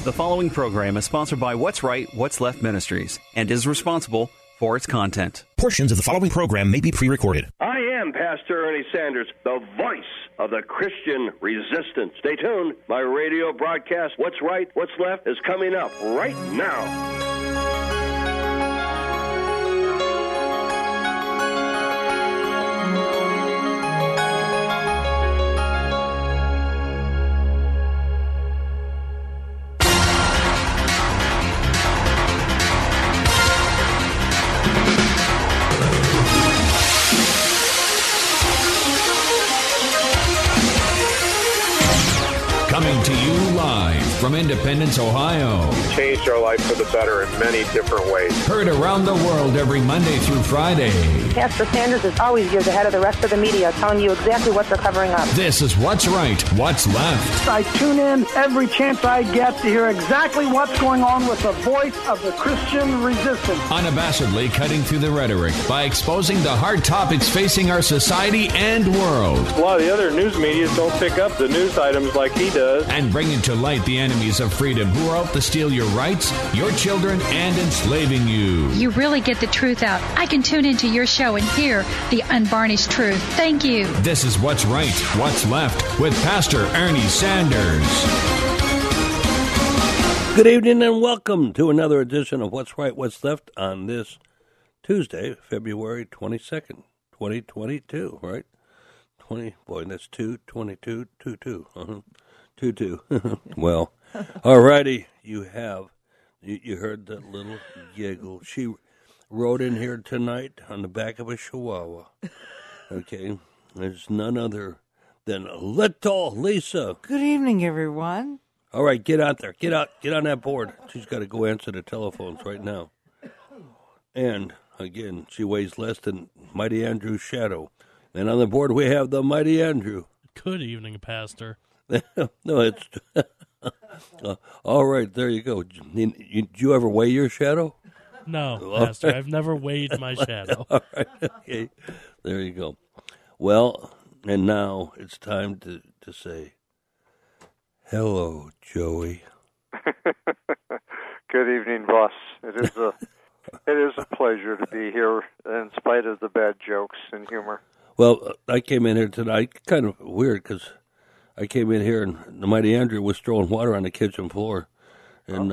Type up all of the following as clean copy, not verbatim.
The following program is sponsored by What's Right, What's Left Ministries and is responsible for its content. Portions of the following program may be pre-recorded. I am Pastor Ernie Sanders, the voice of the Christian resistance. Stay tuned. My radio broadcast, What's Right, What's Left, is coming up right now. Coming to you live from Independence, Ohio. Changed our life for the better in many different ways. Heard around the world every Monday through Friday. Pastor Sanders is always years ahead of the rest of the media, telling you exactly what they're covering up. This is What's Right, What's Left. I tune in every chance I get to hear exactly what's going on with the voice of the Christian resistance. Unabashedly cutting through the rhetoric by exposing the hard topics facing our society and world. A lot of the other news media don't pick up the news items like he does. And bringing to light the enemies of freedom who are out to steal your rights, your children, and enslaving you. You really get the truth out. I can tune into your show and hear the unvarnished truth. Thank you. This is What's Right, What's Left with Pastor Ernie Sanders. Good evening and welcome to another edition of What's Right, What's Left on this Tuesday, February 22nd, 2022, right? That's 2/22, 2/2. 2/2. Well, all righty, you heard that little giggle. She rode in here tonight on the back of a Chihuahua. Okay, there's none other than little Lisa. Good evening, everyone. All right, get out there. Get on that board. She's got to go answer the telephones right now. And, again, she weighs less than Mighty Andrew's shadow. And on the board we have the Mighty Andrew. Good evening, Pastor. No, it's... all right, there you go. Did you ever weigh your shadow? No, Pastor, I've never weighed my shadow. All right, okay. There you go. Well, and now it's time to say, hello, Joey. Good evening, boss. It is a pleasure to be here in spite of the bad jokes and humor. Well, I came in here tonight, kind of weird, because I came in here and the Mighty Andrew was throwing water on the kitchen floor, and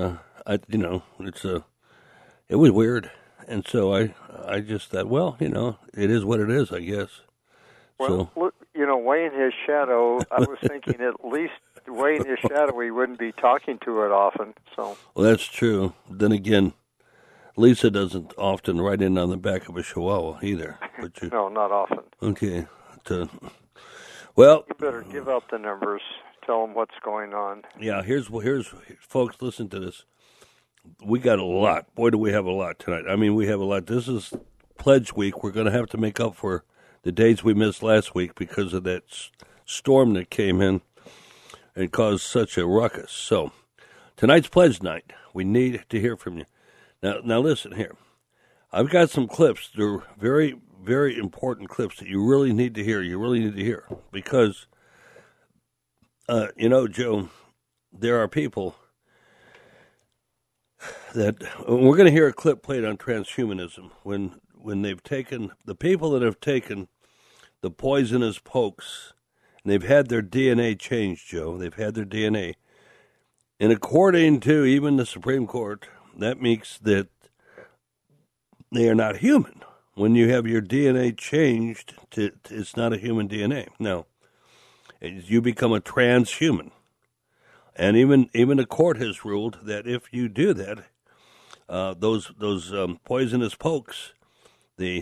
it was weird, and so I just thought, well, it is what it is, I guess. Well, look, weighing his shadow, I was thinking at least weighing his shadow, he wouldn't be talking to it often. So. Well, that's true. Then again, Lisa doesn't often ride in on the back of a Chihuahua either. But no, not often. Okay. Well, you better give out the numbers. Tell them what's going on. Yeah, here's folks, listen to this. We got a lot. Boy, do we have a lot tonight. I mean, we have a lot. This is Pledge Week. We're going to have to make up for the days we missed last week because of that storm that came in and caused such a ruckus. So, tonight's Pledge Night. We need to hear from you. Now listen here. I've got some clips. They're very, very important clips that you really need to hear. You really need to hear because, Joe, there are people that we're going to hear a clip played on transhumanism when they've taken the people that have taken the poisonous pokes and they've had their DNA changed, Joe. They've had their DNA. And according to even the Supreme Court, that means that they are not human. When you have your DNA changed, it's not a human DNA. No, you become a transhuman. And even the court has ruled that if you do that, those poisonous pokes, the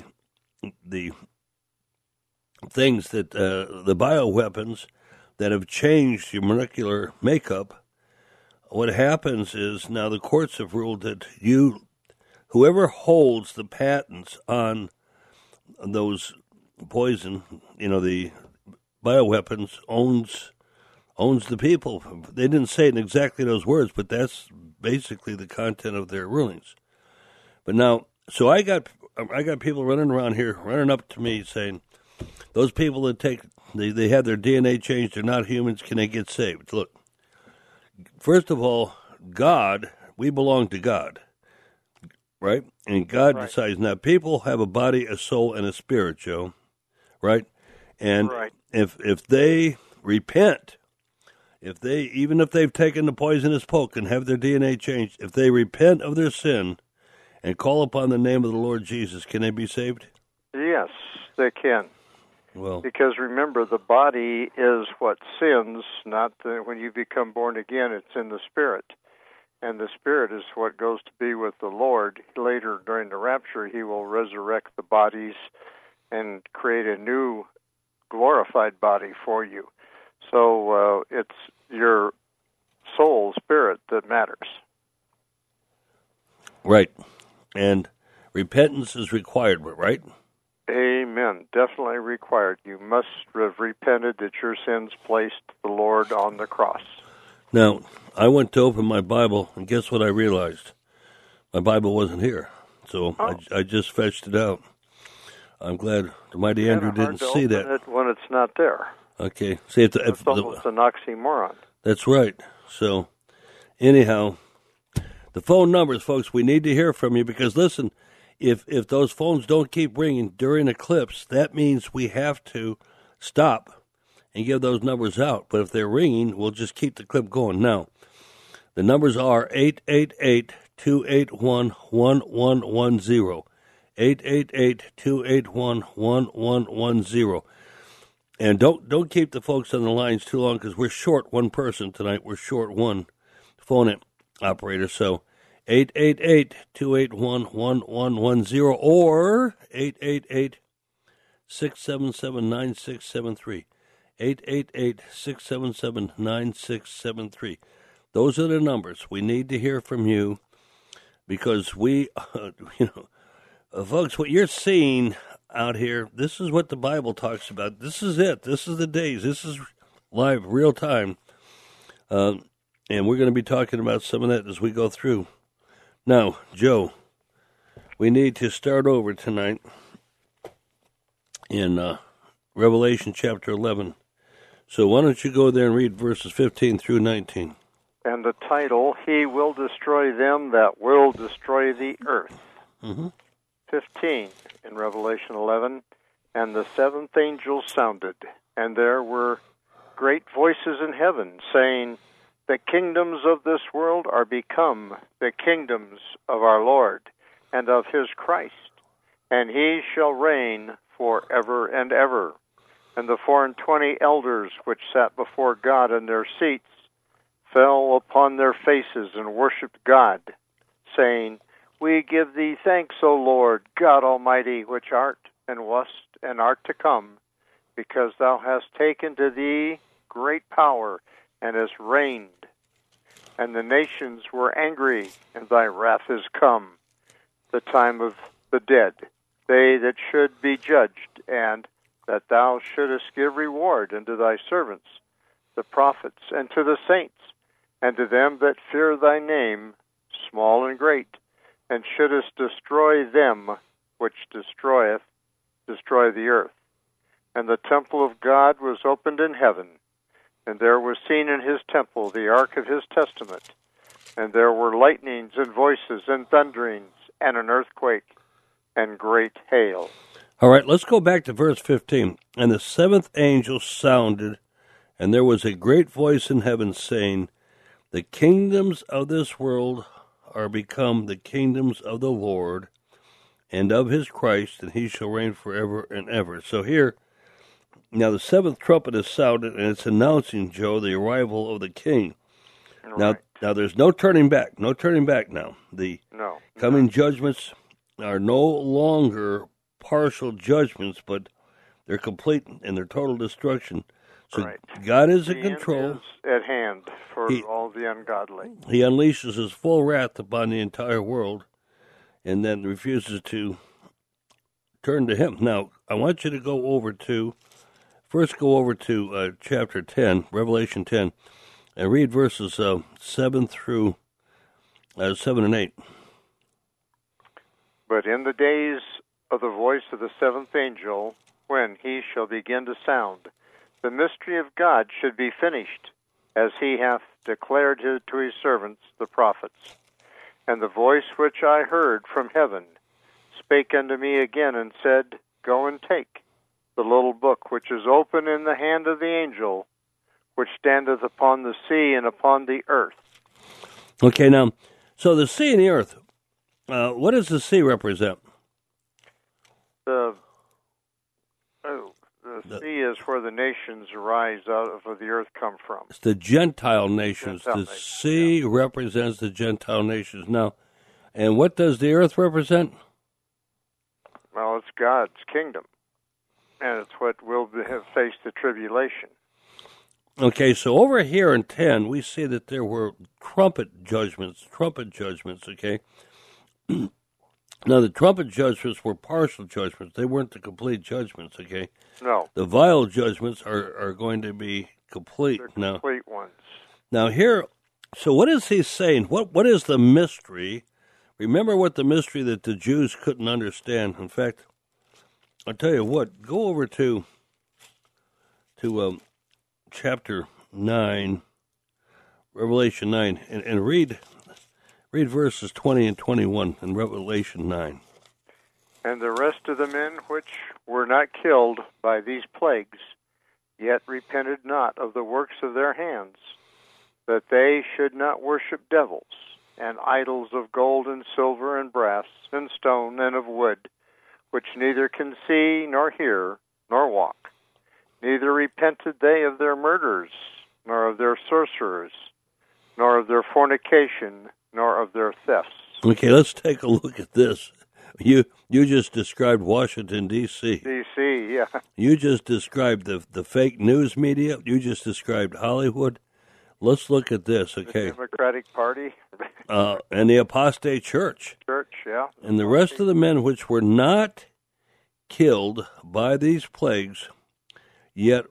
things that the bioweapons that have changed your molecular makeup, what happens is now the courts have ruled that whoever holds the patents on those poison, the bioweapons owns the people. They didn't say it in exactly those words, but that's basically the content of their rulings. But now, so I got people running around here, running up to me saying, those people that they have their DNA changed, they're not humans, can they get saved? Look, first of all, God, we belong to God, right? And God decides. Now, people have a body, a soul, and a spirit, Joe, right? And if they repent, even if they've taken the poisonous poke and have their DNA changed, if they repent of their sin and call upon the name of the Lord Jesus, can they be saved? Yes, they can. Well, because remember, the body is what sins, when you become born again, it's in the spirit. And the spirit is what goes to be with the Lord. Later, during the rapture, he will resurrect the bodies and create a new glorified body for you. So it's your soul, spirit that matters. Right. And repentance is required, right? Amen. Definitely required. You must have repented that your sins placed the Lord on the cross. Now, I went to open my Bible, and guess what I realized? My Bible wasn't here. So I just fetched it out. I'm glad the mighty Andrew didn't see that. It when it's not there. Okay. See, it's almost an oxymoron. That's right. So, anyhow, the phone numbers, folks, we need to hear from you because, listen, if those phones don't keep ringing during eclipse, that means we have to stop and give those numbers out. But if they're ringing, we'll just keep the clip going. Now, the numbers are 888-281-1110, 888-281-1110. And don't keep the folks on the lines too long because we're short one person tonight. We're short one phone operator. So 888-281-1110 or 888-677-9673. 888-677-9673. Those are the numbers. We need to hear from you because we, folks, what you're seeing out here, this is what the Bible talks about. This is it. This is the days. This is live, real time. And we're going to be talking about some of that as we go through. Now, Joe, we need to start over tonight in Revelation chapter 11. So why don't you go there and read verses 15 through 19. And the title, He Will Destroy Them That Will Destroy the Earth. 15 in Revelation 11. And the seventh angel sounded, and there were great voices in heaven, saying, The kingdoms of this world are become the kingdoms of our Lord and of his Christ, and he shall reign forever and ever. And the 24 elders which sat before God in their seats fell upon their faces and worshipped God, saying, We give thee thanks, O Lord, God Almighty, which art and wast and art to come, because thou hast taken to thee great power and hast reigned. And the nations were angry, and thy wrath is come, the time of the dead, they that should be judged, and that thou shouldest give reward unto thy servants, the prophets, and to the saints, and to them that fear thy name, small and great, and shouldest destroy them which destroy the earth. And the temple of God was opened in heaven, and there was seen in his temple the ark of his testament, and there were lightnings and voices and thunderings, and an earthquake, and great hail. All right, let's go back to verse 15. And the seventh angel sounded, and there was a great voice in heaven saying, The kingdoms of this world are become the kingdoms of the Lord and of his Christ, and he shall reign forever and ever. So here, now the seventh trumpet is sounded, and it's announcing, Joe, the arrival of the king. Right. Now there's no turning back. No turning back now. The coming judgments are no longer partial judgments, but they're complete and they're total destruction. So God is in control. Is at hand for all the ungodly. He unleashes his full wrath upon the entire world and then refuses to turn to him. Now, I want you to go over to chapter 10, Revelation 10, and read verses 7 through 7 and 8. But in the days of the voice of the seventh angel, when he shall begin to sound, the mystery of God should be finished, as he hath declared to his servants the prophets. And the voice which I heard from heaven spake unto me again, and said, Go and take the little book which is open in the hand of the angel, which standeth upon the sea and upon the earth. Okay, now, so the sea and the earth, what does the sea represent? The sea is where the nations arise out of the earth come from. It's the Gentile nations. Gentile the nations, sea represents the Gentile nations. Now, and what does the earth represent? Well, it's God's kingdom, and it's what will face the tribulation. Okay, so over here in 10, we see that there were trumpet judgments, okay? Now, the trumpet judgments were partial judgments. They weren't the complete judgments, okay? No. The vial judgments are going to be complete. They're complete ones. Now, here, so what is he saying? What is the mystery? Remember what the mystery that the Jews couldn't understand. In fact, I'll tell you what, go over to chapter 9, Revelation 9, and read verses 20 and 21 in Revelation 9. And the rest of the men which were not killed by these plagues, yet repented not of the works of their hands, that they should not worship devils, and idols of gold and silver and brass and stone and of wood, which neither can see nor hear nor walk. Neither repented they of their murders, nor of their sorcerers, nor of their fornication, nor of their thefts. Okay, let's take a look at this. You just described Washington, D.C. D.C., yeah. You just described the fake news media. You just described Hollywood. Let's look at this, okay? The Democratic Party. And the apostate church. Church, yeah. And the rest of the men which were not killed by these plagues, yet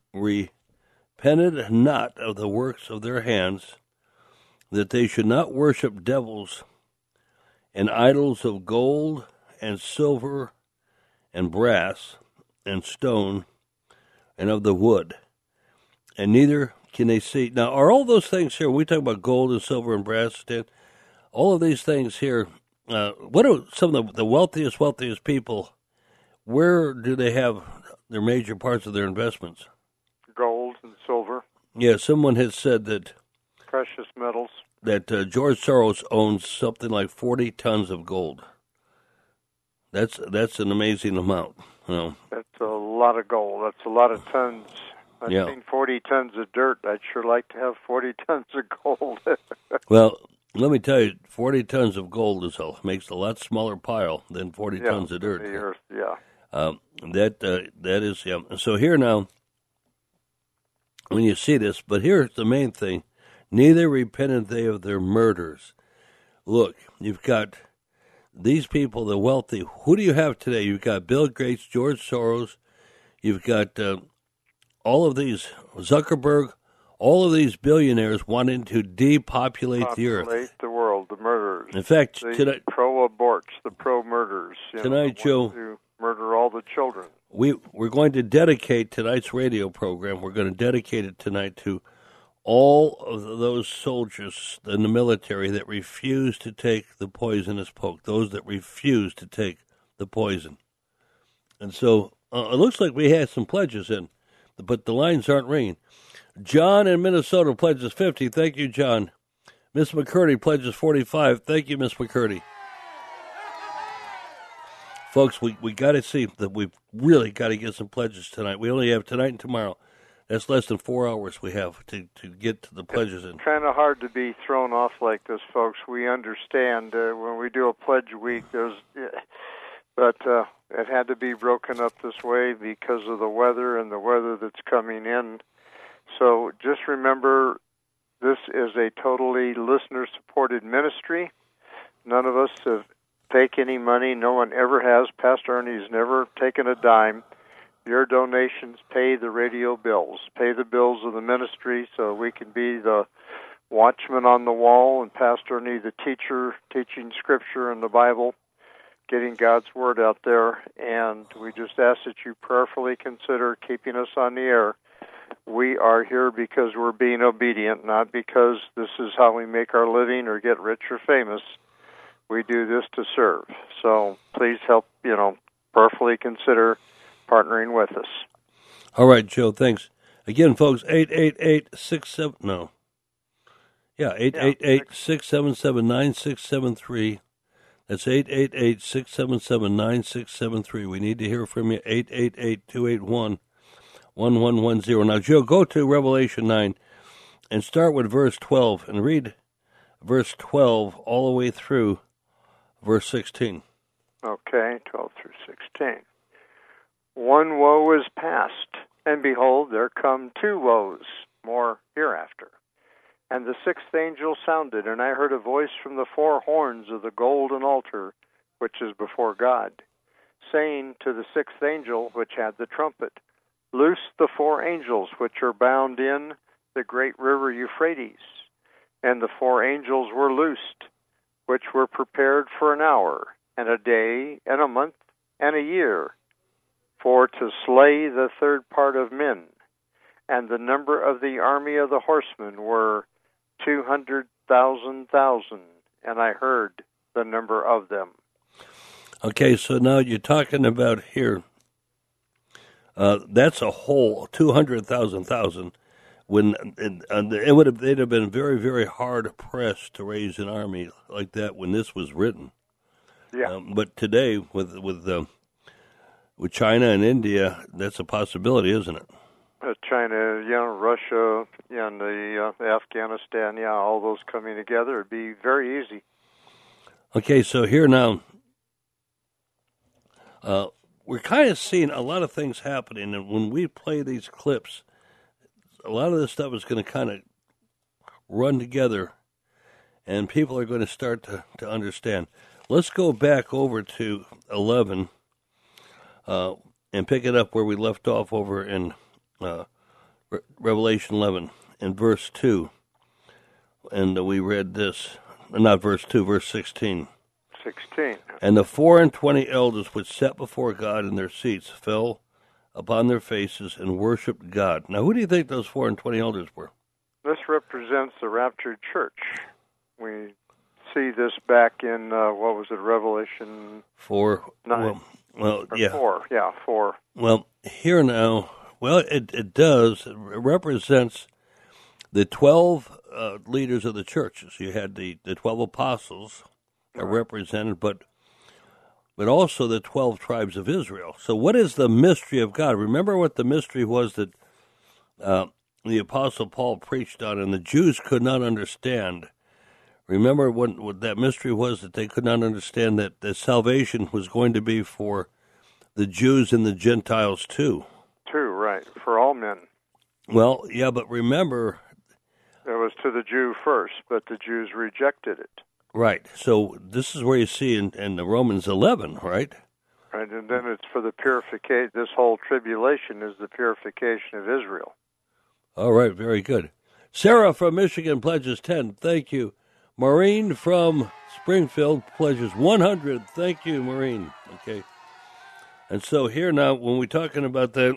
repented not of the works of their hands, that they should not worship devils and idols of gold and silver and brass and stone and of the wood, and neither can they see. Now, are all those things here, we talk about gold and silver and brass, Stan, all of these things here, what are some of the wealthiest people, where do they have their major parts of their investments? Gold and silver. Yeah, someone has said that precious metals. That George Soros owns something like 40 tons of gold. That's an amazing amount. You know. That's a lot of gold. That's a lot of tons. I've seen 40 tons of dirt. I'd sure like to have 40 tons of gold. Well, let me tell you, 40 tons of gold makes a lot smaller pile than 40 tons of dirt. The earth, yeah. That is, yeah. So here now, when you see this, but here's the main thing. Neither repented they of their murders. Look, you've got these people, the wealthy. Who do you have today? You've got Bill Gates, George Soros. You've got all of these, Zuckerberg, all of these billionaires wanting to depopulate the earth. Populate the world, the murderers. In fact, the pro-aborts, the pro-murders. Tonight, Joe, to murder all the children. We're going to dedicate tonight's radio program, we're going to dedicate it tonight to all of those soldiers in the military that refuse to take the poisonous poke, those that refuse to take the poison. And so it looks like we had some pledges in, but the lines aren't ringing. John in Minnesota pledges 50. Thank you, John. Miss McCurdy pledges 45. Thank you, Miss McCurdy. Folks, we got to see that we've really got to get some pledges tonight. We only have tonight and tomorrow. That's less than 4 hours we have to get to the pledges in. It's kind of hard to be thrown off like this, folks. We understand when we do a pledge week, but it had to be broken up this way because of the weather and the weather that's coming in. So just remember, this is a totally listener-supported ministry. None of us have taken any money. No one ever has. Pastor Ernie's never taken a dime. Your donations pay the radio bills, pay the bills of the ministry so we can be the watchman on the wall and Pastor Ernie the teacher, teaching Scripture and the Bible, getting God's Word out there. And we just ask that you prayerfully consider keeping us on the air We are here because we're being obedient, not because this is how we make our living or get rich or famous. We do this to serve. So please help, prayerfully consider partnering with us. All right, Joe, thanks. Again, folks, 888-677-9673. That's 888-677-9673. We need to hear from you, 888-281-1110. Now, Joe, go to Revelation 9 and start with verse 12 and read verse 12 all the way through verse 16. Okay, 12 through 16. One woe is past, and behold, there come two woes, more hereafter. And the sixth angel sounded, and I heard a voice from the four horns of the golden altar, which is before God, saying to the sixth angel, which had the trumpet, Loose the four angels which are bound in the great river Euphrates. And the four angels were loosed, which were prepared for an hour, and a day, and a month, and a year, for to slay the third part of men. And the number of the army of the horsemen were 200,000, and I heard the number of them. Okay, so now you're talking about here, that's a whole 200,000. When they'd have been very, very hard pressed to raise an army like that when this was written. Yeah. But today, with China and India, that's a possibility, isn't it? China, Russia, and Afghanistan, all those coming together would be very easy. Okay, so here now, we're kind of seeing a lot of things happening, and when we play these clips, a lot of this stuff is going to kind of run together, and people are going to start to understand. Let's go back over to 11 and pick it up where we left off over in Revelation 11 in verse 2. And we read this, not verse 2, verse 16. 16. And the 24 elders which sat before God in their seats fell upon their faces and worshipped God. Now, who do you think those 24 elders were? This represents the raptured church. We see this back in, Revelation 4? 9. Well, yeah. 4, 4. Well, here now, it does. It represents the 12 leaders of the churches. You had the 12 apostles are represented, but also the 12 tribes of Israel. So what is the mystery of God? Remember what the mystery was that the Apostle Paul preached on, and the Jews could not understand. Remember what that mystery was, that they could not understand that the salvation was going to be for the Jews and the Gentiles too. Right, for all men. Well, yeah, but remember... It was to the Jew first, but the Jews rejected it. Right, so this is where you see in the Romans 11, right? Right, and then it's for the purification. This whole tribulation is the purification of Israel. All right, very good. Sarah from Michigan pledges 10. Thank you. Maureen from Springfield pledges 100. Thank you, Maureen. Okay. And so here now, when we're talking about that,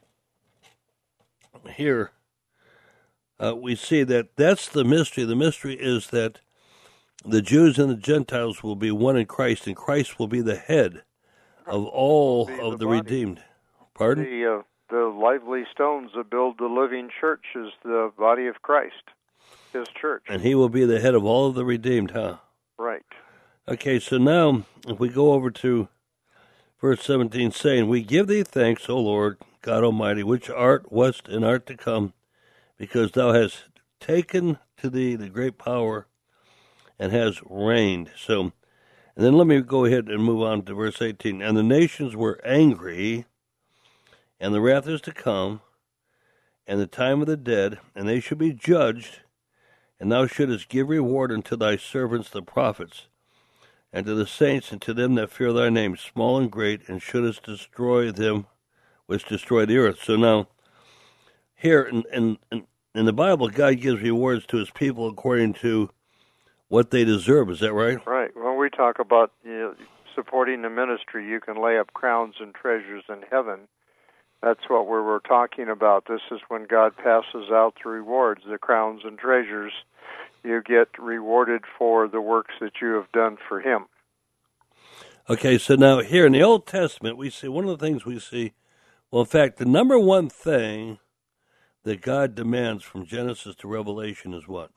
here, we see that that's the mystery. The mystery is that the Jews and the Gentiles will be one in Christ, and Christ will be the head of all of the redeemed. Pardon? The lively stones that build the living church is the body of Christ, his church. And he will be the head of all of the redeemed, huh? Right. Okay, so now if we go over to verse 17, saying, We give thee thanks, O Lord, God Almighty, which art, wast, and art to come, because thou hast taken to thee the great power and has reigned. So, and then let me go ahead and move on to verse 18. And the nations were angry, and the wrath is to come, and the time of the dead, and they should be judged, and thou shouldest give reward unto thy servants the prophets, and to the saints, and to them that fear thy name, small and great, and shouldest destroy them which destroy the earth. So now, here in the Bible, God gives rewards to his people according to what they deserve. Is that right? Right. When we talk about supporting the ministry, you can lay up crowns and treasures in heaven. That's what we were talking about. This is when God passes out the rewards, the crowns and treasures. You get rewarded for the works that you have done for Him. Okay, so now here in the Old Testament, we see one of the things we see, well, in fact, the number one thing that God demands from Genesis to Revelation is what?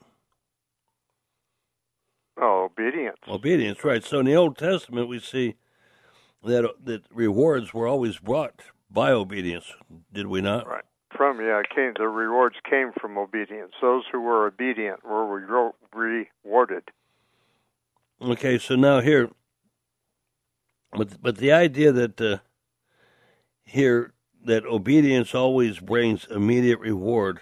Oh, obedience. Obedience, right. So in the Old Testament, we see that rewards were always brought by obedience, did we not? Right. The rewards came from obedience. Those who were obedient were rewarded. Okay, so now here, but the idea that here that obedience always brings immediate reward,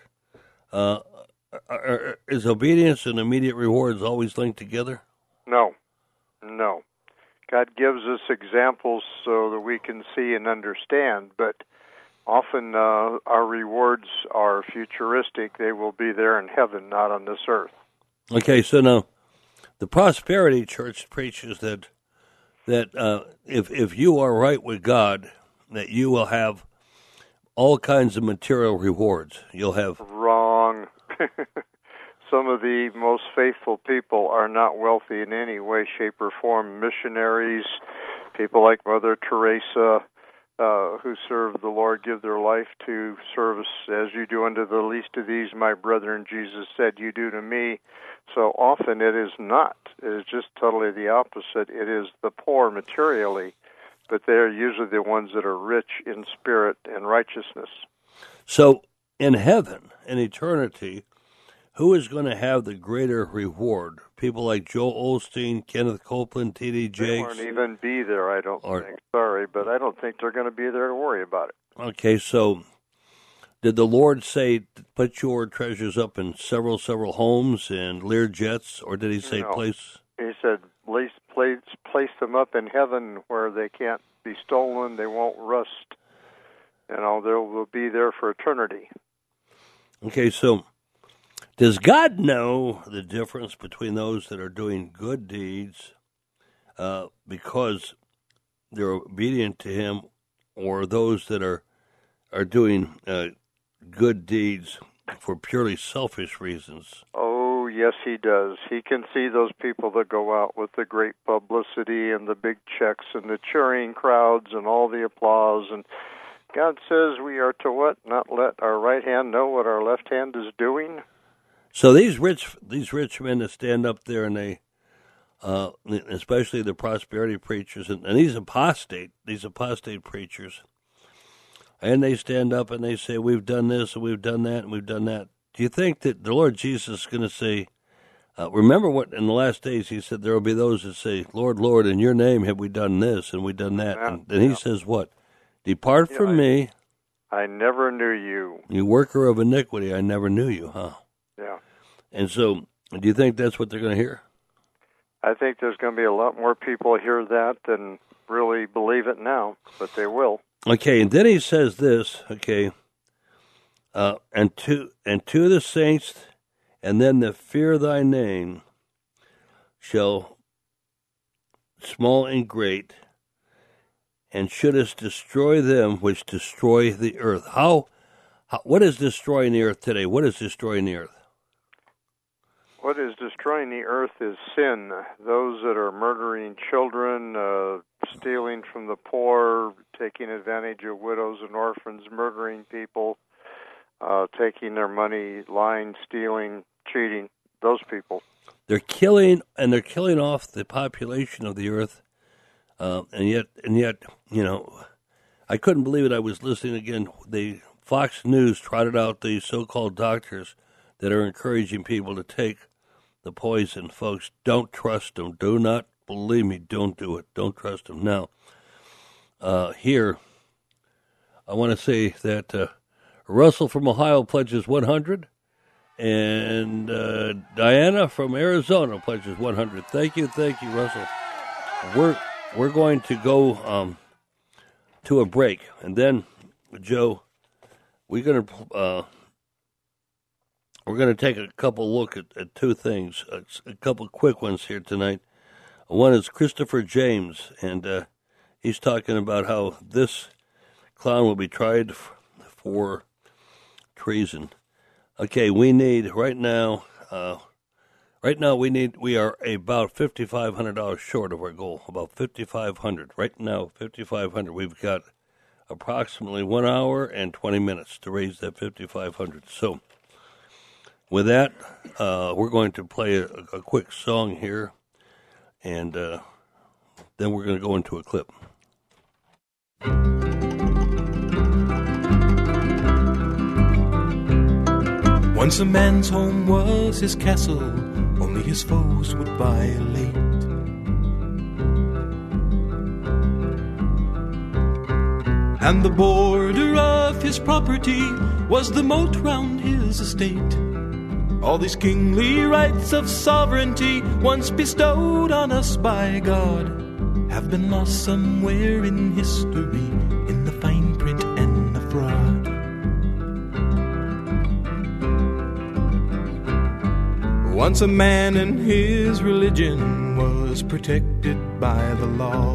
is obedience and immediate rewards always linked together? No. God gives us examples so that we can see and understand, but often our rewards are futuristic. They will be there in heaven, not on this earth. Okay, so now the Prosperity Church preaches that if you are right with God, that you will have all kinds of material rewards. You'll have... Wrong. Some of the most faithful people are not wealthy in any way, shape, or form. Missionaries, people like Mother Teresa, who serve the Lord, give their life to service, as you do unto the least of these, my brethren, Jesus said, you do to me. So often it is not. It is just totally the opposite. It is the poor materially, but they're usually the ones that are rich in spirit and righteousness. So in heaven, in eternity, who is going to have the greater reward? People like Joel Osteen, Kenneth Copeland, T.D. Jakes? They won't even be there, I don't think. Sorry, but I don't think they're going to be there to worry about it. Okay, so did the Lord say, put your treasures up in several homes and Lear jets, or did He say place? He said, place them up in heaven where they can't be stolen, they won't rust. They will be there for eternity. Okay, so does God know the difference between those that are doing good deeds because they're obedient to Him, or those that are doing good deeds for purely selfish reasons? Oh, yes, He does. He can see those people that go out with the great publicity and the big checks and the cheering crowds and all the applause. And God says we are to what? Not let our right hand know what our left hand is doing? So these rich men that stand up there and they, especially the prosperity preachers and these apostate preachers, and they stand up and they say, we've done this and we've done that and we've done that. Do you think that the Lord Jesus is going to say, remember what in the last days He said there will be those that say, Lord, Lord, in your name have we done this and we've done that. Yeah, and He says what? Depart from me. I never knew you. You worker of iniquity, I never knew you, huh? Yeah. And so, do you think that's what they're going to hear? I think there's going to be a lot more people hear that than really believe it now, but they will. Okay, and then He says this, okay, and to the saints, and then the fear of thy name shall small and great, and shouldest destroy them which destroy the earth. What is destroying the earth today? What is destroying the earth? What is destroying the earth is sin. Those that are murdering children, stealing from the poor, taking advantage of widows and orphans, murdering people, taking their money, lying, stealing, cheating, those people. They're killing off the population of the earth, and yet, you know, I couldn't believe it. I was listening again. The Fox News trotted out these so-called doctors that are encouraging people to take the poison. Folks, don't trust them. Do not believe me. Don't do it. Don't trust them. Now, here, I want to say that Russell from Ohio pledges 100, and Diana from Arizona pledges 100. Thank you, Russell. We're going to go to a break, and then, Joe, we're going to take a couple look at two things, a couple quick ones here tonight. One is Christopher James, and he's talking about how this clown will be tried for treason. Okay, we need right now. We are about $5,500 short of our goal. About $5,500 right now. $5,500. We've got approximately 1 hour and 20 minutes to raise that $5,500. So, with that, we're going to play a quick song here, and then we're going to go into a clip. Once a man's home was his castle, only his foes would violate. And the border of his property was the moat round his estate. All these kingly rights of sovereignty, once bestowed on us by God, have been lost somewhere in history, in the fine print and the fraud. Once a man and his religion was protected by the law.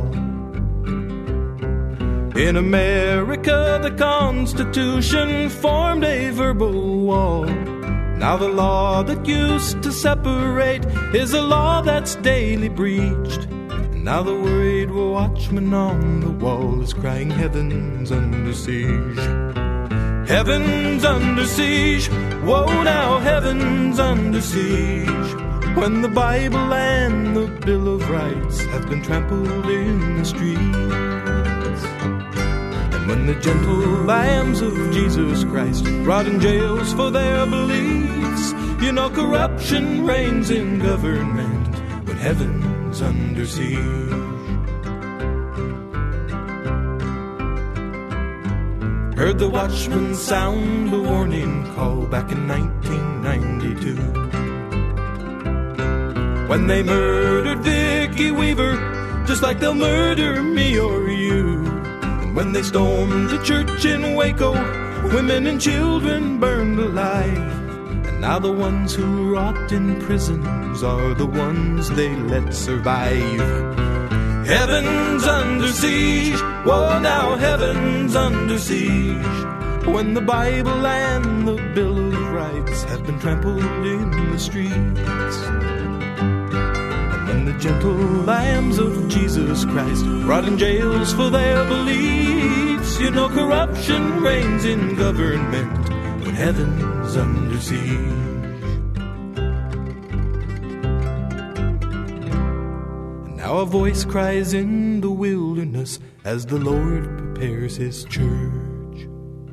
In America, the Constitution formed a verbal wall. Now the law that used to separate is a law that's daily breached. And now the worried watchman on the wall is crying, heaven's under siege. Heaven's under siege. Woe now, heaven's under siege. When the Bible and the Bill of Rights have been trampled in the streets. And when the gentle lambs of Jesus Christ rot in jails for their beliefs, you know corruption reigns in government when heaven's under siege. Heard the watchman sound a warning call back in 1992, when they murdered Vicki Weaver, just like they'll murder me or you. And when they stormed the church in Waco, women and children burned alive. And now the ones who rot in prisons are the ones they let survive. Heaven's under siege. Whoa, now heaven's under siege. When the Bible and the Bill of Rights have been trampled in the streets. And when the gentle lambs of Jesus Christ rot in jails for their beliefs, you know corruption reigns in government when heaven's under siege. Now a voice cries in the wilderness as the Lord prepares his church.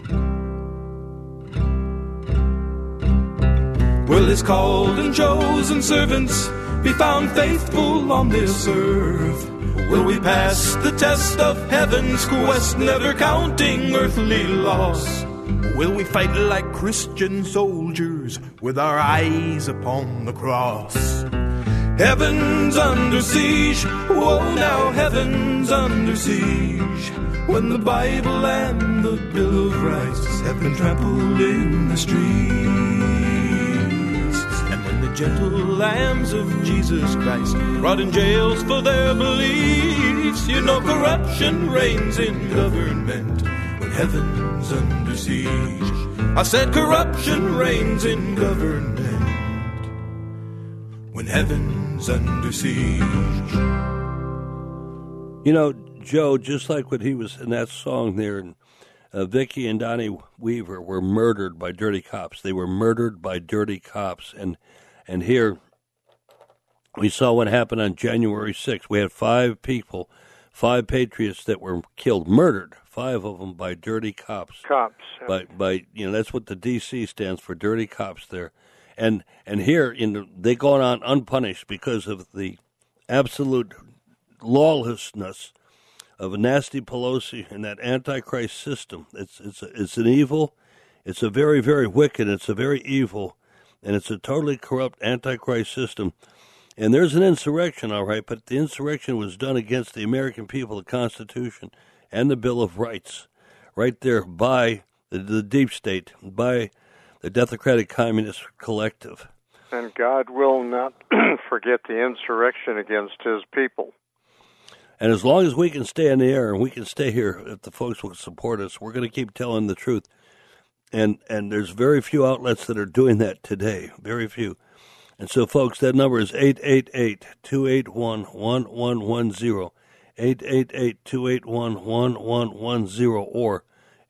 Will his called and chosen servants be found faithful on this earth? Will we pass the test of heaven's quest, never counting earthly loss? Will we fight like Christian soldiers with our eyes upon the cross? Heaven's under siege. Whoa, now heaven's under siege. When the Bible and the Bill of Rights have been trampled in the streets. And when the gentle lambs of Jesus Christ rot in jails for their beliefs, you know corruption reigns in government when heaven's under siege. I said corruption reigns in government when heaven's under siege. You know, Joe, just like when he was in that song there, and Vicki and Donnie Weaver were murdered by dirty cops. They were murdered by dirty cops. And here we saw what happened on January 6th. We had 5 people, 5 patriots that were killed, murdered, 5 of them by dirty cops. Cops. By that's what the D.C. stands for, dirty cops there. And here, they go on unpunished because of the absolute lawlessness of a nasty Pelosi and that Antichrist system. It's an evil. It's a very, very wicked. It's a very evil, and it's a totally corrupt Antichrist system. And there's an insurrection, all right, but the insurrection was done against the American people, the Constitution, and the Bill of Rights, right there by the deep state, by the Democratic Communist Collective. And God will not forget the insurrection against his people. And as long as we can stay in the air and we can stay here, if the folks will support us, we're going to keep telling the truth. And there's very few outlets that are doing that today, very few. And so, folks, that number is 888-281-1110, 888-281-1110, or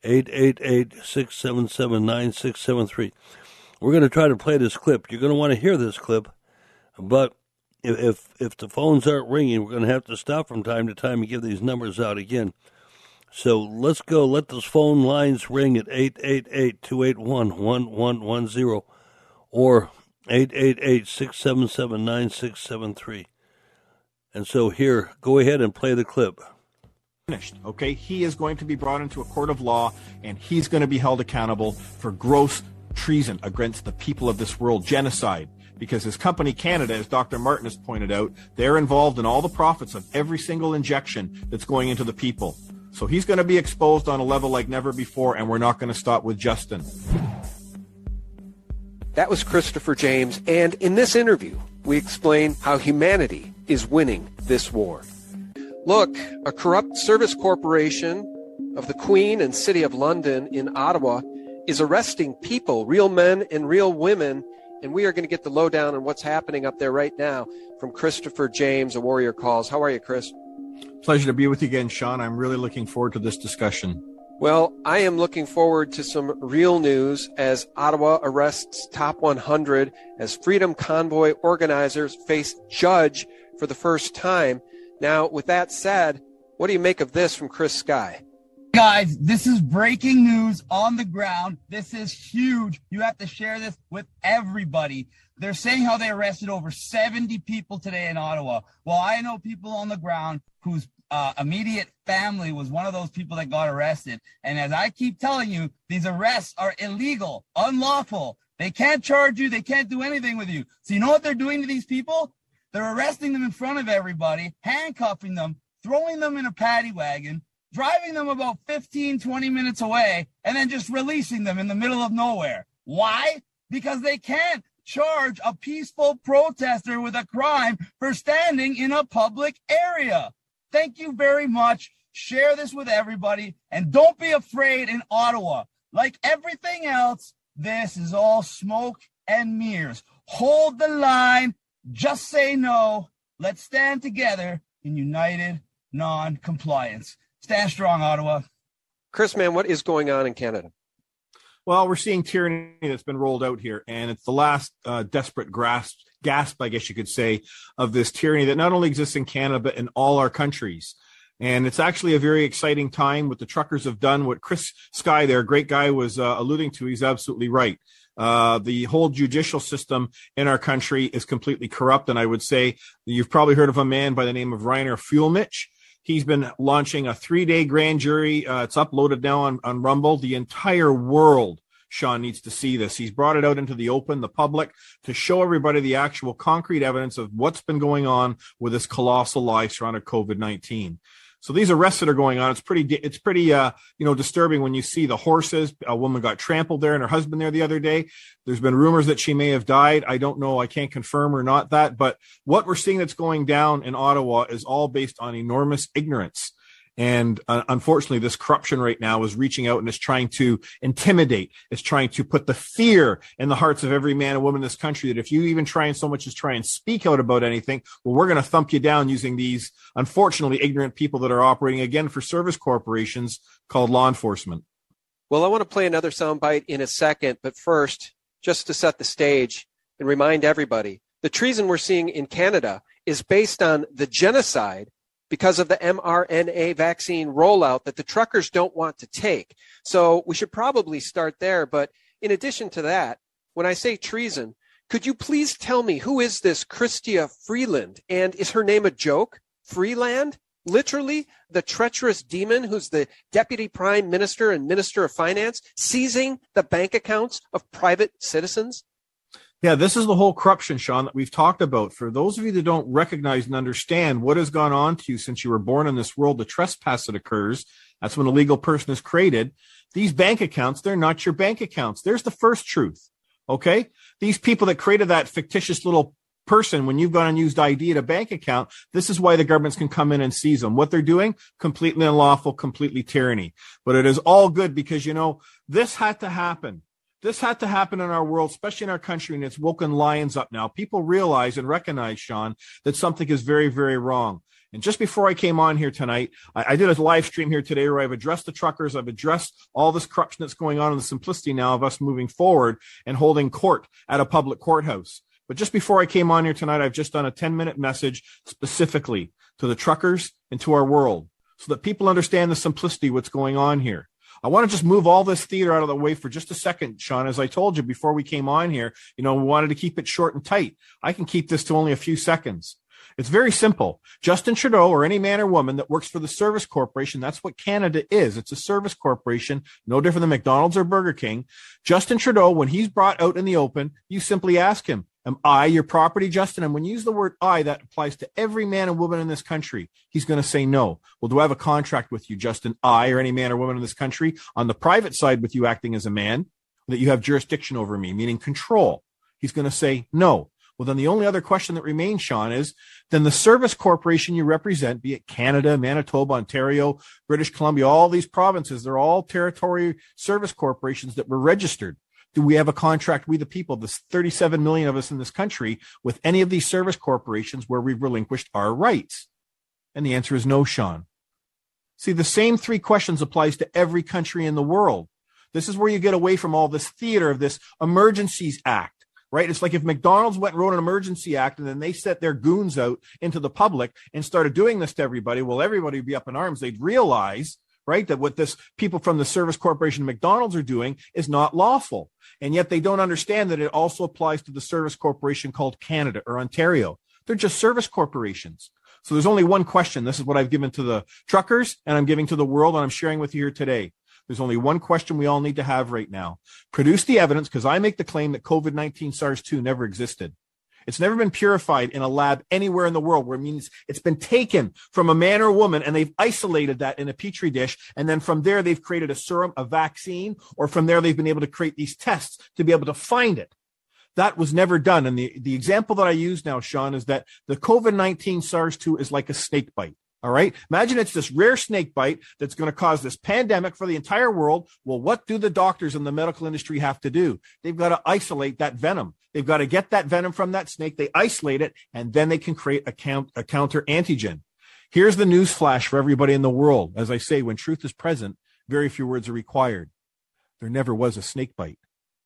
888-677-9673. We're going to try to play this clip. You're going to want to hear this clip, but if the phones aren't ringing, we're going to have to stop from time to time and give these numbers out again. So let's go. Let those phone lines ring at 888-281-1110 or 888-677-9673. And so here, go ahead and play the clip. Okay, he is going to be brought into a court of law, and he's going to be held accountable for gross treason against the people of this world, genocide. Because his company, Canada, as Dr. Martin has pointed out, they're involved in all the profits of every single injection that's going into the people. So he's going to be exposed on a level like never before, and we're not going to stop with Justin. That was Christopher James, and in this interview, we explain how humanity is winning this war. Look, a corrupt service corporation of the Queen and City of London in Ottawa is arresting people, real men and real women, and we are going to get the lowdown on what's happening up there right now from Christopher James, a Warrior Calls. How are you, Chris? Pleasure to be with you again, Sean. I'm really looking forward to this discussion. Well, I am looking forward to some real news as Ottawa arrests top 100 as Freedom Convoy organizers face judge for the first time. Now, with that said, what do you make of this from Chris Sky? Guys, this is breaking news on the ground. This is huge. You have to share this with everybody. They're saying how they arrested over 70 people today in Ottawa. Well, I know people on the ground whose immediate family was one of those people that got arrested. And as I keep telling you, these arrests are illegal, unlawful. They can't charge you. They can't do anything with you. So you know what they're doing to these people? They're arresting them in front of everybody, handcuffing them, throwing them in a paddy wagon, driving them about 15, 20 minutes away, and then just releasing them in the middle of nowhere. Why? Because they can't charge a peaceful protester with a crime for standing in a public area. Thank you very much. Share this with everybody, and don't be afraid in Ottawa. Like everything else, this is all smoke and mirrors. Hold the line. Just say no. Let's stand together in united non-compliance. Stand strong, Ottawa. Chris, man, what is going on in Canada? Well, we're seeing tyranny that's been rolled out here, and it's the last desperate gasp, I guess you could say, of this tyranny that not only exists in Canada, but in all our countries. And it's actually a very exciting time. What the truckers have done, what Chris Sky there, great guy, was alluding to, he's absolutely right. The whole judicial system in our country is completely corrupt. And I would say you've probably heard of a man by the name of Reiner Fuellmich. He's been launching a 3-day grand jury. It's uploaded now on Rumble. The entire world, Sean, needs to see this. He's brought it out into the open, the public, to show everybody the actual concrete evidence of what's been going on with this colossal lie surrounding COVID-19. So these arrests that are going on, it's pretty disturbing when you see the horses. A woman got trampled there and her husband there the other day. There's been rumors that she may have died. I don't know. I can't confirm or not that. But what we're seeing that's going down in Ottawa is all based on enormous ignorance. And unfortunately, this corruption right now is reaching out and is trying to intimidate. It's trying to put the fear in the hearts of every man and woman in this country that if you even try and so much as try and speak out about anything, well, we're going to thump you down using these, unfortunately, ignorant people that are operating, again, for service corporations called law enforcement. Well, I want to play another soundbite in a second, but first, just to set the stage and remind everybody, the treason we're seeing in Canada is based on the genocide because of the mRNA vaccine rollout that the truckers don't want to take. So we should probably start there. But in addition to that, when I say treason, could you please tell me who is this Chrystia Freeland? And is her name a joke? Freeland? Literally the treacherous demon who's the deputy prime minister and minister of finance, seizing the bank accounts of private citizens? Yeah, this is the whole corruption, Sean, that we've talked about. For those of you that don't recognize and understand what has gone on to you since you were born in this world, the trespass that occurs, that's when a legal person is created. These bank accounts, they're not your bank accounts. There's the first truth, okay? These people that created that fictitious little person, when you've got unused ID at a bank account, this is why the governments can come in and seize them. What they're doing, completely unlawful, completely tyranny. But it is all good because, this had to happen. This had to happen in our world, especially in our country, and it's woken lions up now. People realize and recognize, Sean, that something is very, very wrong. And just before I came on here tonight, I did a live stream here today where I've addressed the truckers. I've addressed all this corruption that's going on and the simplicity now of us moving forward and holding court at a public courthouse. But just before I came on here tonight, I've just done a 10-minute message specifically to the truckers and to our world so that people understand the simplicity of what's going on here. I want to just move all this theater out of the way for just a second, Sean. As I told you before we came on here, we wanted to keep it short and tight. I can keep this to only a few seconds. It's very simple. Justin Trudeau or any man or woman that works for the Service Corporation, that's what Canada is. It's a service corporation, no different than McDonald's or Burger King. Justin Trudeau, when he's brought out in the open, you simply ask him, am I your property, Justin? And when you use the word I, that applies to every man and woman in this country. He's going to say no. Well, do I have a contract with you, Justin, I or any man or woman in this country, on the private side with you acting as a man, that you have jurisdiction over me, meaning control? He's going to say no. Well, then the only other question that remains, Sean, is then the service corporation you represent, be it Canada, Manitoba, Ontario, British Columbia, all these provinces, they're all territory service corporations that were registered. Do we have a contract, we the people, the 37 million of us in this country, with any of these service corporations where we've relinquished our rights? And the answer is no, Sean. See, the same three questions applies to every country in the world. This is where you get away from all this theater of this Emergencies Act. Right? It's like if McDonald's went and wrote an emergency act and then they set their goons out into the public and started doing this to everybody. Well, everybody would be up in arms. They'd realize, right, that what this people from the Service Corporation McDonald's are doing is not lawful. And yet they don't understand that it also applies to the service corporation called Canada or Ontario. They're just service corporations. So there's only one question. This is what I've given to the truckers and I'm giving to the world and I'm sharing with you here today. There's only one question we all need to have right now. Produce the evidence, because I make the claim that COVID-19 SARS-2 never existed. It's never been purified in a lab anywhere in the world, where it means it's been taken from a man or a woman and they've isolated that in a petri dish. And then from there, they've created a serum, a vaccine, or from there, they've been able to create these tests to be able to find it. That was never done. And the example that I use now, Sean, is that the COVID-19 SARS-2 is like a snake bite. All right. Imagine it's this rare snake bite that's going to cause this pandemic for the entire world. Well, what do the doctors in the medical industry have to do? They've got to isolate that venom. They've got to get that venom from that snake. They isolate it, and then they can create a counter antigen. Here's the news flash for everybody in the world. As I say, when truth is present, very few words are required. There never was a snake bite.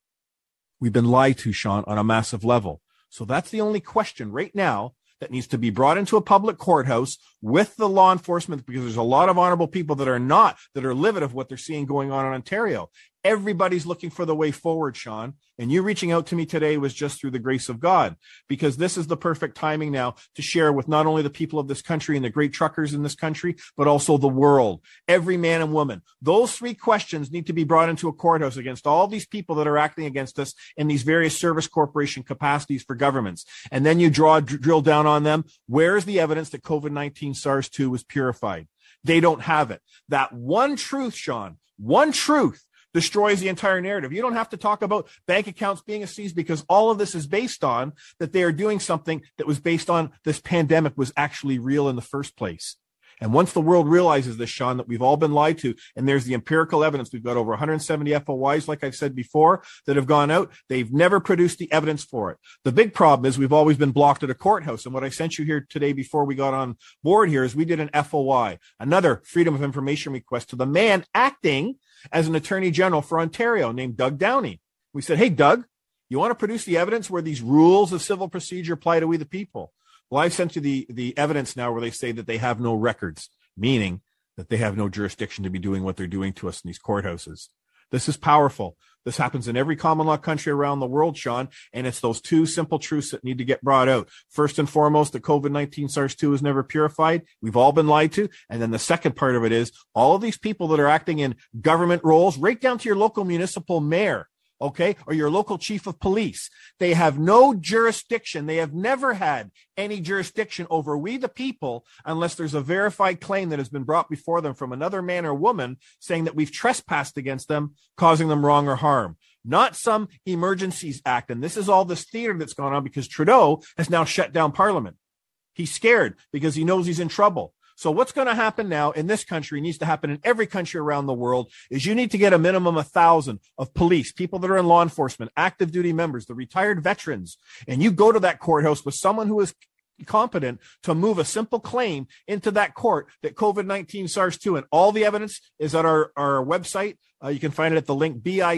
We've been lied to, Sean, on a massive level. So that's the only question right now that needs to be brought into a public courthouse with the law enforcement, because there's a lot of honorable people that are livid of what they're seeing going on in Ontario. Everybody's looking for the way forward, Sean. And you reaching out to me today was just through the grace of God, because this is the perfect timing now to share with not only the people of this country and the great truckers in this country, but also the world, every man and woman. Those three questions need to be brought into a courthouse against all these people that are acting against us in these various service corporation capacities for governments. And then you drill down on them. Where's the evidence that COVID-19 SARS-2 was purified? They don't have it. That one truth, Sean, one truth destroys the entire narrative. You don't have to talk about bank accounts being seized, because all of this is based on that they are doing something that was based on this pandemic was actually real in the first place. And once the world realizes this, Sean, that we've all been lied to, and there's the empirical evidence, we've got over 170 FOIs, like I've said before, that have gone out. They've never produced the evidence for it. The big problem is we've always been blocked at a courthouse. And what I sent you here today before we got on board here is we did an FOI, another Freedom of Information request, to the man acting as an attorney general for Ontario named Doug Downey. We said, hey, Doug, you want to produce the evidence where these rules of civil procedure apply to we the people? Well, I've sent you the evidence now where they say that they have no records, meaning that they have no jurisdiction to be doing what they're doing to us in these courthouses. This is powerful. This happens in every common law country around the world, Sean, and it's those two simple truths that need to get brought out. First and foremost, that COVID-19 SARS-2 was never purified. We've all been lied to. And then the second part of it is all of these people that are acting in government roles, right down to your local municipal mayor, okay, or your local chief of police. They have no jurisdiction. They have never had any jurisdiction over we the people unless there's a verified claim that has been brought before them from another man or woman saying that we've trespassed against them, causing them wrong or harm. not some Emergencies Act. And this is all this theater that's gone on because Trudeau has now shut down Parliament. He's scared because he knows he's in trouble. So what's going to happen now in this country, needs to happen in every country around the world, is you need to get a minimum of 1,000 of police, people that are in law enforcement, active duty members, the retired veterans, and you go to that courthouse with someone who is competent to move a simple claim into that court that COVID-19 SARS-2, and all the evidence is at our website. You can find it at the link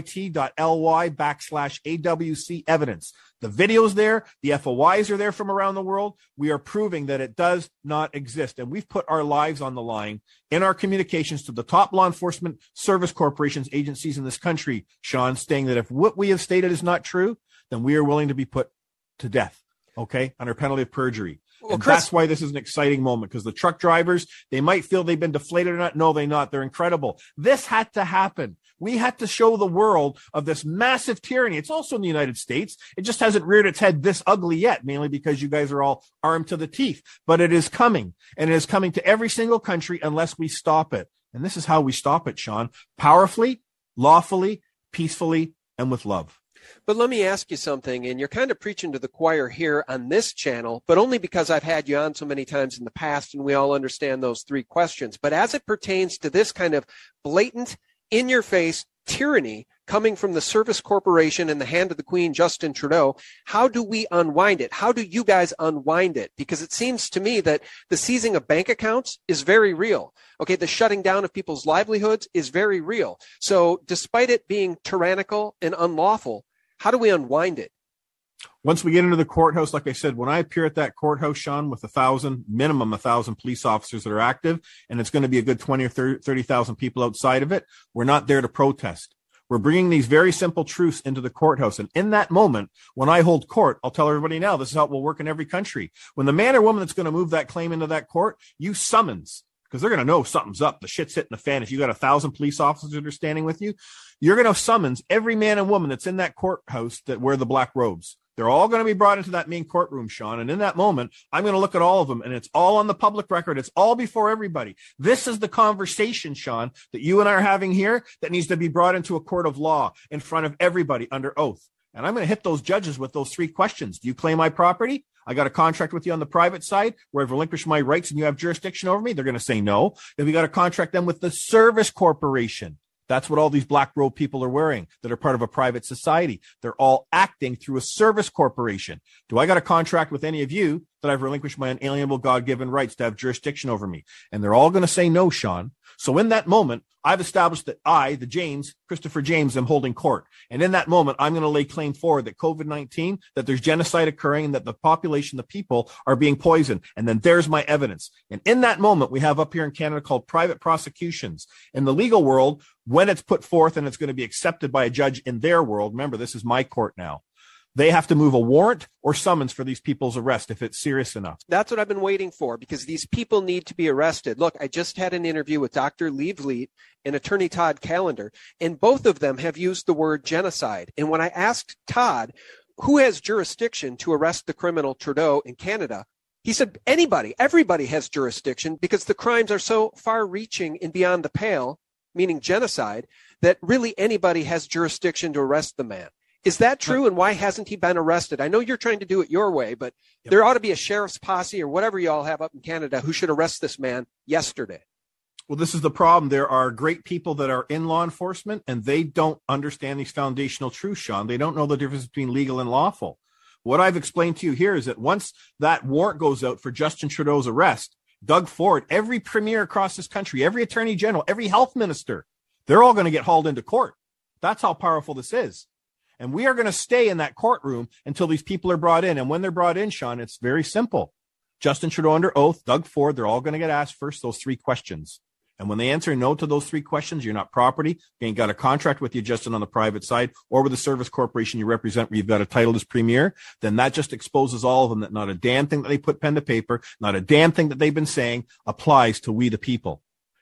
bit.ly/AWC evidence. The video's there. The FOIs are there from around the world. We are proving that it does not exist. And we've put our lives on the line in our communications to the top law enforcement service corporations, agencies in this country, Sean, saying that if what we have stated is not true, then we are willing to be put to death, okay, under penalty of perjury. Well, and Chris, that's why this is an exciting moment, because the truck drivers, they might feel they've been deflated or not. No, they're not. They're incredible. This had to happen. We had to show the world of this massive tyranny. It's also in the United States. It just hasn't reared its head this ugly yet, mainly because you guys are all armed to the teeth. But it is coming, and it is coming to every single country unless we stop it. And this is how we stop it, Sean. Powerfully, lawfully, peacefully, and with love. But let me ask you something, and you're kind of preaching to the choir here on this channel, but only because I've had you on so many times in the past, and we all understand those three questions. But as it pertains to this kind of blatant, in-your-face tyranny coming from the Service Corporation in the hand of the Queen, Justin Trudeau, how do we unwind it? How do you guys unwind it? Because it seems to me that the seizing of bank accounts is very real. Okay, the shutting down of people's livelihoods is very real. So despite it being tyrannical and unlawful, how do we unwind it? Once we get into the courthouse, like I said, when I appear at that courthouse, Sean, with minimum 1,000 police officers that are active, and it's going to be a good 20 or 30,000 people outside of it, we're not there to protest. We're bringing these very simple truths into the courthouse. And in that moment, when I hold court, I'll tell everybody now, this is how it will work in every country. When the man or woman that's going to move that claim into that court, you summons, because they're going to know something's up. The shit's hitting the fan. If you got 1,000 police officers that are standing with you, you're going to summons every man and woman that's in that courthouse that wear the black robes. They're all going to be brought into that main courtroom, Sean. And in that moment, I'm going to look at all of them, and it's all on the public record. It's all before everybody. This is the conversation, Sean, that you and I are having here that needs to be brought into a court of law in front of everybody under oath. And I'm going to hit those judges with those three questions. Do you claim my property? I got a contract with you on the private side where I've relinquished my rights and you have jurisdiction over me. They're going to say no. If we got to contract them with the Service Corporation, that's what all these black robe people are wearing that are part of a private society. They're all acting through a service corporation. Do I got a contract with any of you that I've relinquished my inalienable God-given rights to have jurisdiction over me? And they're all going to say no, Sean. So in that moment, I've established that I, Christopher James, am holding court. And in that moment, I'm going to lay claim forward that COVID-19, that there's genocide occurring, and that the population, the people, are being poisoned. And then there's my evidence. And in that moment, we have up here in Canada called private prosecutions. In the legal world, when it's put forth and it's going to be accepted by a judge in their world, remember, this is my court now, they have to move a warrant or summons for these people's arrest if it's serious enough. That's what I've been waiting for, because these people need to be arrested. Look, I just had an interview with Dr. Lee Vliet and Attorney Todd Callender, and both of them have used the word genocide. And when I asked Todd, who has jurisdiction to arrest the criminal Trudeau in Canada, he said, everybody has jurisdiction, because the crimes are so far-reaching and beyond the pale, meaning genocide, that really anybody has jurisdiction to arrest the man. Is that true? And why hasn't he been arrested? I know you're trying to do it your way, but there ought to be a sheriff's posse or whatever you all have up in Canada who should arrest this man yesterday. Well, this is the problem. There are great people that are in law enforcement, and they don't understand these foundational truths, Sean. They don't know the difference between legal and lawful. What I've explained to you here is that once that warrant goes out for Justin Trudeau's arrest, Doug Ford, every premier across this country, every attorney general, every health minister, they're all going to get hauled into court. That's how powerful this is. And we are going to stay in that courtroom until these people are brought in. And when they're brought in, Sean, it's very simple. Justin Trudeau under oath, Doug Ford, they're all going to get asked first those three questions. And when they answer no to those three questions, you're not property, you ain't got a contract with you, Justin, on the private side, or with the service corporation you represent where you've got a title as premier, then that just exposes all of them that not a damn thing that they put pen to paper, not a damn thing that they've been saying applies to we the people.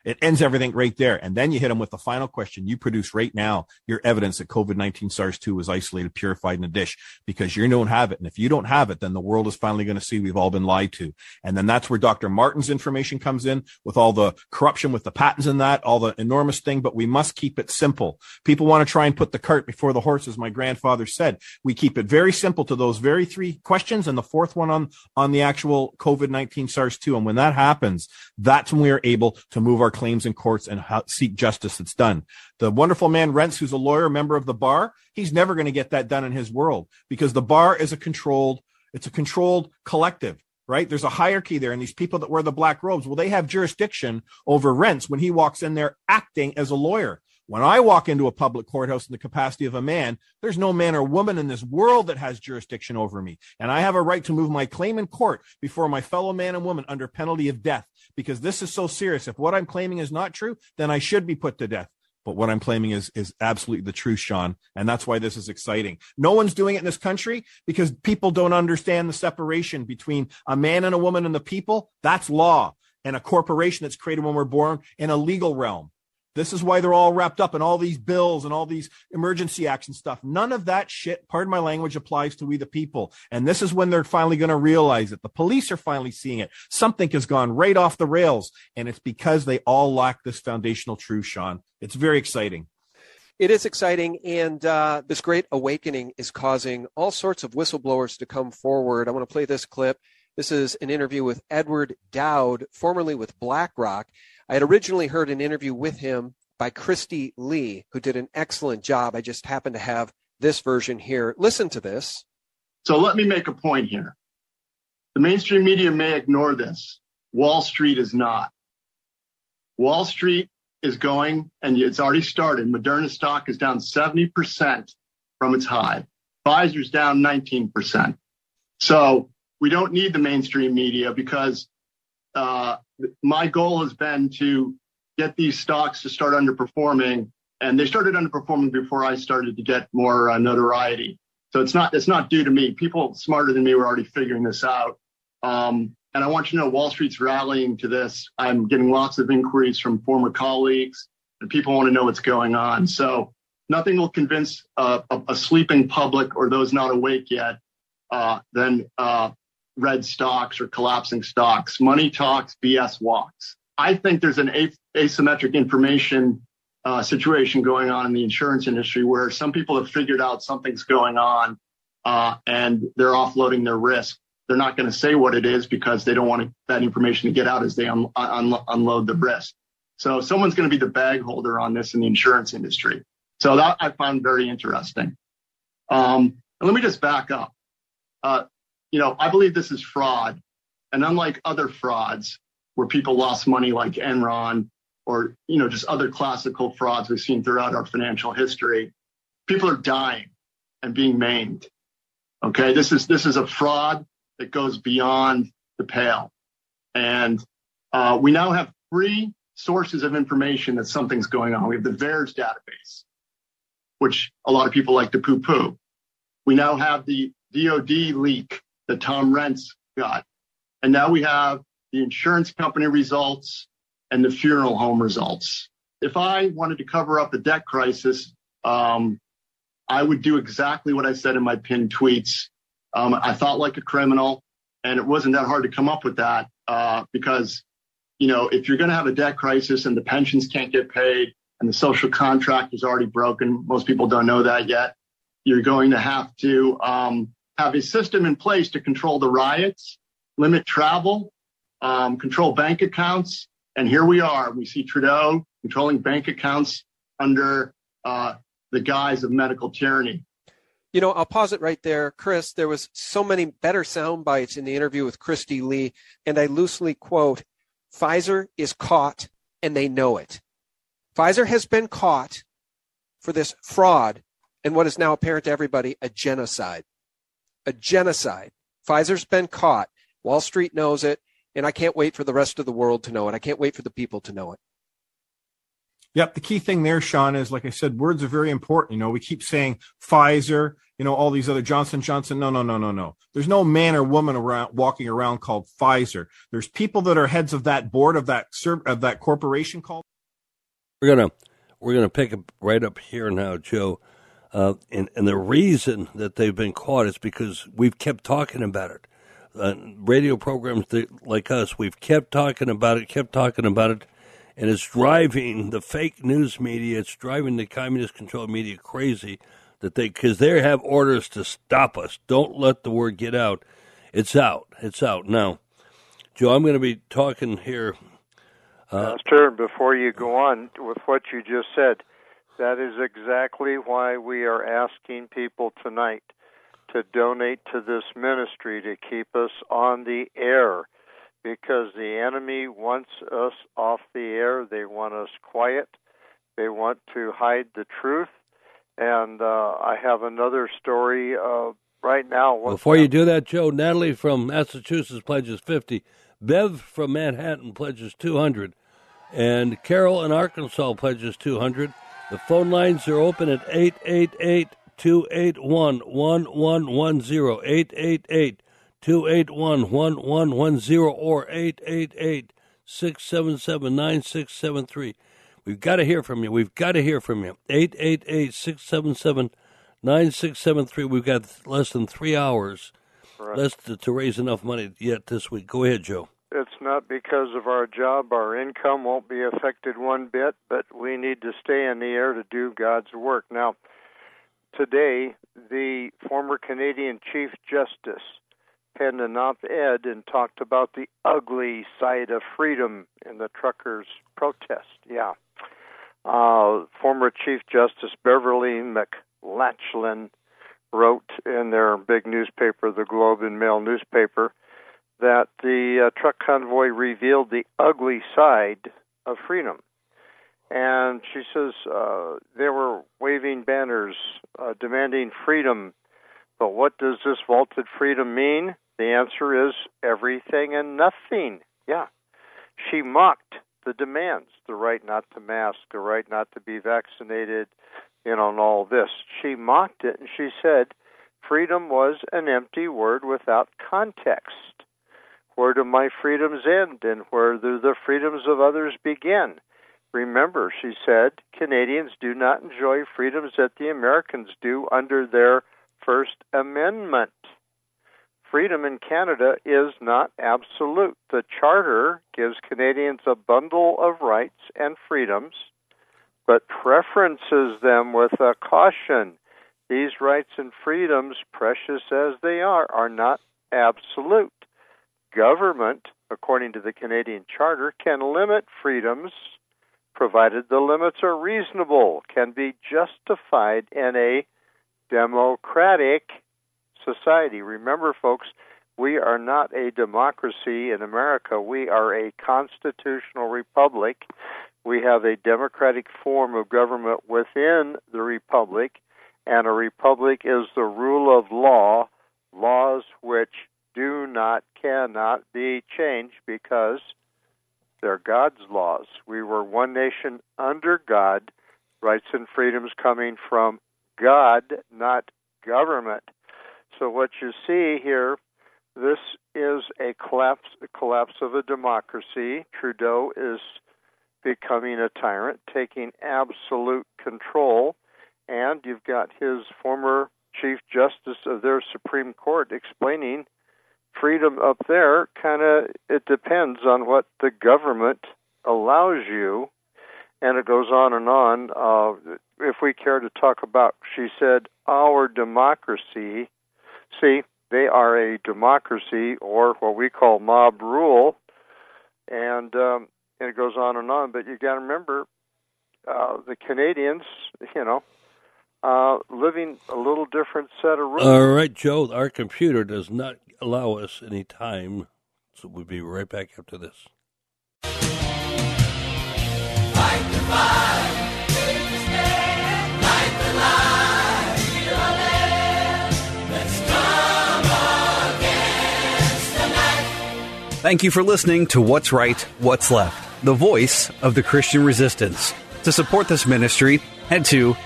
It ends everything right there. And then you hit them with the final question. You produce right now your evidence that COVID-19 SARS-2 was isolated, purified in a dish, because you don't have it. And if you don't have it, then the world is finally going to see we've all been lied to. And then that's where Dr. Martin's information comes in, with all the corruption with the patents and that, all the enormous thing. But we must keep it simple. People want to try and put the cart before the horse, as my grandfather said. We keep it very simple to those very three questions, and the fourth one on the actual COVID-19 SARS-2. And when that happens, that's when we are able to move our claims in courts and seek justice that's done. The wonderful man Rents, who's a lawyer, member of the bar, he's never going to get that done in his world, because the bar is a controlled collective, right? There's a hierarchy there, and these people that wear the black robes, well, they have jurisdiction over Rents when he walks in there acting as a lawyer. When I walk into a public courthouse in the capacity of a man, there's no man or woman in this world that has jurisdiction over me. And I have a right to move my claim in court before my fellow man and woman under penalty of death, because this is so serious. If what I'm claiming is not true, then I should be put to death. But what I'm claiming is absolutely the truth, Sean. And that's why this is exciting. No one's doing it in this country because people don't understand the separation between a man and a woman and the people. That's law. And a corporation that's created when we're born in a legal realm. This is why they're all wrapped up in all these bills and all these emergency acts and stuff. None of that shit, pardon my language, applies to we the people. And this is when they're finally going to realize it. The police are finally seeing it. Something has gone right off the rails. And it's because they all lack this foundational truth, Sean. It's very exciting. It is exciting, and this great awakening is causing all sorts of whistleblowers to come forward. I want to play this clip. This is an interview with Edward Dowd, formerly with BlackRock. I had originally heard an interview with him by Christy Lee, who did an excellent job. I just happen to have this version here. Listen to this. So let me make a point here. The mainstream media may ignore this. Wall Street is not. Wall Street is going, and it's already started. Moderna stock is down 70% from its high. Pfizer's down 19%. So we don't need the mainstream media, because my goal has been to get these stocks to start underperforming, and they started underperforming before I started to get more notoriety. So it's not due to me. People smarter than me were already figuring this out. And I want you to know Wall Street's rallying to this. I'm getting lots of inquiries from former colleagues, and people want to know what's going on. So nothing will convince a sleeping public or those not awake yet than red stocks or collapsing stocks. Money talks, BS walks. I think there's an asymmetric information situation going on in the insurance industry, where some people have figured out something's going on and they're offloading their risk. They're not going to say what it is because they don't want that information to get out as they unload the risk. So someone's going to be the bag holder on this in the insurance industry. So that I found very interesting. And let me just back up. I believe this is fraud. And unlike other frauds where people lost money like Enron or, just other classical frauds we've seen throughout our financial history, people are dying and being maimed. Okay, this is a fraud that goes beyond the pale. And we now have 3 sources of information that something's going on. We have the VAERS database, which a lot of people like to poo-poo. We now have the DOD leak that Tom Rents got. And now we have the insurance company results and the funeral home results. If I wanted to cover up a debt crisis, I would do exactly what I said in my pinned tweets. I thought like a criminal, and it wasn't that hard to come up with that because, if you're going to have a debt crisis and the pensions can't get paid and the social contract is already broken, most people don't know that yet, you're going to have to have a system in place to control the riots, limit travel, control bank accounts. And here we are. We see Trudeau controlling bank accounts under the guise of medical tyranny. I'll pause it right there. Chris, there was so many better sound bites in the interview with Christy Lee, and I loosely quote, Pfizer is caught and they know it. Pfizer has been caught for this fraud and what is now apparent to everybody, a genocide. A genocide. Pfizer's been caught. Wall Street knows it, and I can't wait for the rest of the world to know it. I can't wait for the people to know it. Yep. The key thing there, Sean, is, like I said, words are very important. You know, we keep saying Pfizer, you know, all these other Johnson & Johnson. No. There's no man or woman walking around called Pfizer. There's people that are heads of that board of that corporation called. We're gonna pick up right up here now, Joe. And the reason that they've been caught is because we've kept talking about it. Radio programs like us, we've kept talking about it, and it's driving the fake news media, it's driving the communist-controlled media crazy, because they have orders to stop us. Don't let the word get out. It's out. Now, Joe, I'm going to be talking here. Pastor, before you go on with what you just said, that is exactly why we are asking people tonight to donate to this ministry to keep us on the air, because the enemy wants us off the air. They want us quiet. They want to hide the truth. And I have another story right now. Before you do that, Joe, Natalie from Massachusetts pledges 50. Bev from Manhattan pledges 200. And Carol in Arkansas pledges 200. The phone lines are open at 888-281-1110, 888-281-1110, or 888-677-9673. We've got to hear from you. 888-677-9673. We've got less than 3 hours to raise enough money yet this week. Go ahead, Joe. It's not because of our job. Our income won't be affected one bit, but we need to stay in the air to do God's work. Now, today, the former Canadian Chief Justice penned an op-ed and talked about the ugly side of freedom in the truckers' protest. Former Chief Justice Beverly McLachlan wrote in their big newspaper, the Globe and Mail newspaper, that the truck convoy revealed the ugly side of freedom. And she says they were waving banners demanding freedom. But what does this vaulted freedom mean? The answer is everything and nothing. Yeah. She mocked the demands, the right not to mask, the right not to be vaccinated, and all this. She mocked it, and she said freedom was an empty word without context. Where do my freedoms end, and where do the freedoms of others begin? Remember, she said, Canadians do not enjoy freedoms that the Americans do under their First Amendment. Freedom in Canada is not absolute. The Charter gives Canadians a bundle of rights and freedoms, but preferences them with a caution. These rights and freedoms, precious as they are not absolute. Government, according to the Canadian Charter, can limit freedoms, provided the limits are reasonable, can be justified in a democratic society. Remember, folks, we are not a democracy in America. We are a constitutional republic. We have a democratic form of government within the republic, and a republic is the rule of law, laws which cannot be changed because they're God's laws. We were one nation under God, rights and freedoms coming from God, not government. So what you see here, this is a collapse of a democracy. Trudeau is becoming a tyrant, taking absolute control, and you've got his former Chief Justice of their Supreme Court explaining freedom up there, it depends on what the government allows you, and it goes on and on. If we care to talk about, she said, our democracy, see, they are a democracy, or what we call mob rule, and it goes on and on. But you got to remember, the Canadians, living a little different set of rules. All right, Joe, our computer does not allow us any time, so we'll be right back after this. Fight the fight, live to stand, fight the lie, heal our land. Let's come against the night. Thank you for listening to What's Right, What's Left, the voice of the Christian resistance. To support this ministry, head to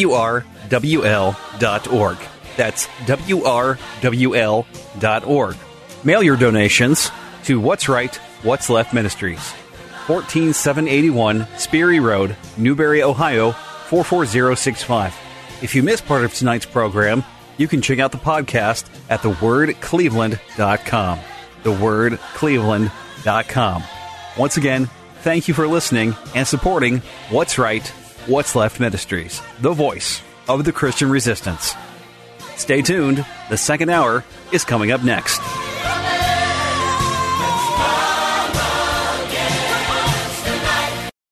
wrwl.org. That's wrwl.org. Mail your donations to What's Right, What's Left Ministries, 14781 Speary Road, Newberry, Ohio, 44065. If you missed part of tonight's program, you can check out the podcast at thewordcleveland.com. Thewordcleveland.com. Once again, thank you for listening and supporting What's Right, What's Left Ministries, the voice of the Christian resistance. Stay tuned. The second hour is coming up next.